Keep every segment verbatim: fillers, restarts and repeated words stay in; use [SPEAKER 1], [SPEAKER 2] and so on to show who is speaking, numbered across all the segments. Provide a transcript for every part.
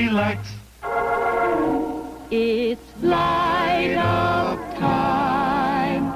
[SPEAKER 1] lights.
[SPEAKER 2] It's light of time.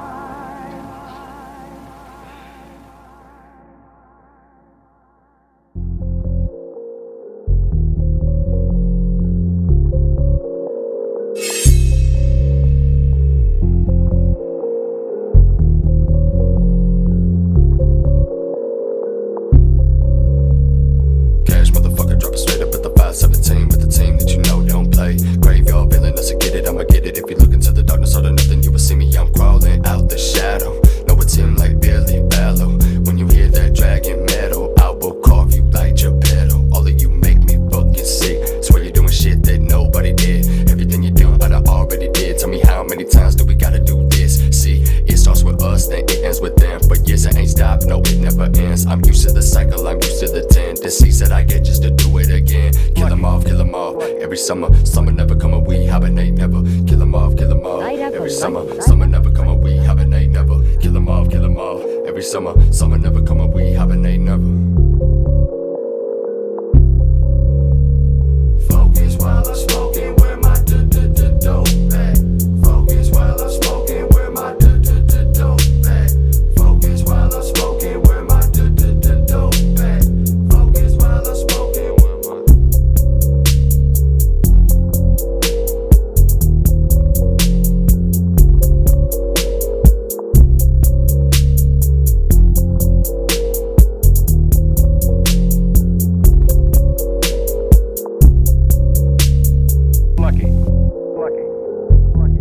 [SPEAKER 3] Cash motherfucker dropping straight up at the five seventeen with the team that you know don't play. Graveyard villain, us to get it, I'ma get it. If you look into the darkness or the nothing, you will see me. I'm crawling out the shadow. Know it's him like Billy Ballo. When you hear that dragon metal, I will carve you like Geppetto. All of you make me fucking sick. Swear you're doing shit that nobody did. Everything you do, but I already did. Tell me how many times do we gotta do this? See, it starts with us, then it ends with them. But yes, it ain't stopped, no, it never ends. I'm used to the cycle, I'm used to the tendencies that I get just to do it again. Kill 'em off, kill 'em off. Every summer, summer never come and we hibernate never. Kill 'em off, kill 'em off. Every summer, summer never come and we hibernate never. Kill 'em off, kill 'em off. Every summer, summer never come and we hibernate never. Focus while I'm smoking, where my d-d-d-dope at? Focus while I'm smoking, where my d-d-d-dope at? Focus while I'm smoking, where my d-d-d-dope at? Focus while I'm smoking, where my
[SPEAKER 4] Lucky. Lucky. Lucky.